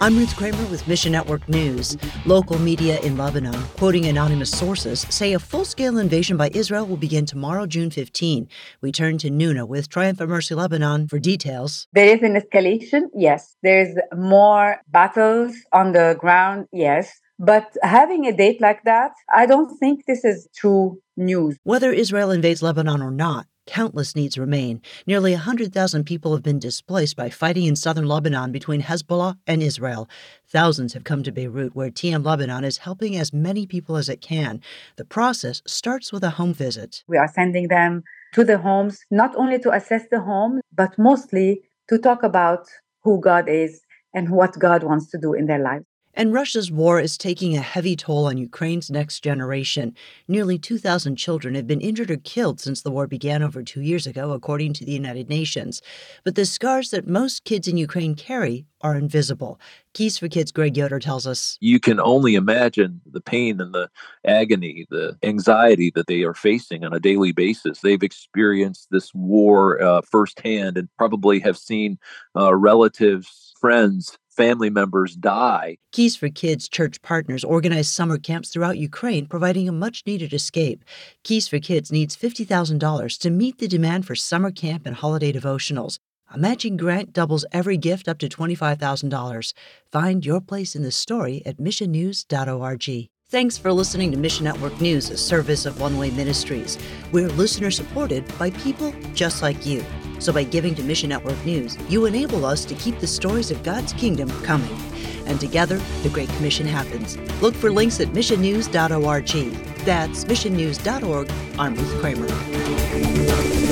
I'm Ruth Kramer with Mission Network News. Local media in Lebanon, quoting anonymous sources, say a full-scale invasion by Israel will begin tomorrow, June 15. We turn to Nuna with Triumph at Mercy Lebanon for details. There is an escalation, yes. There's more battles on the ground, yes. But having a date like that, I don't think this is true news. Whether Israel invades Lebanon or not, countless needs remain. Nearly 100,000 people have been displaced by fighting in southern Lebanon between Hezbollah and Israel. Thousands have come to Beirut, where TM Lebanon is helping as many people as it can. The process starts with a home visit. We are sending them to the homes, not only to assess the home, but mostly to talk about who God is and what God wants to do in their lives. And Russia's war is taking a heavy toll on Ukraine's next generation. Nearly 2,000 children have been injured or killed since the war began over 2 years ago, according to the United Nations. But the scars that most kids in Ukraine carry are invisible. Keys for Kids' Greg Yoder tells us. You can only imagine the pain and the agony, the anxiety that they are facing on a daily basis. They've experienced this war firsthand and probably have seen relatives, friends, family members die. Keys for Kids church partners organize summer camps throughout Ukraine, providing a much-needed escape. Keys for Kids needs $50,000 to meet the demand for summer camp and holiday devotionals. A matching grant doubles every gift up to $25,000. Find your place in the story at missionnews.org. Thanks for listening to Mission Network News, a service of One Way Ministries. We're listener-supported by people just like you. So by giving to Mission Network News, you enable us to keep the stories of God's kingdom coming. And together, the Great Commission happens. Look for links at missionnews.org. That's missionnews.org. I'm Ruth Kramer.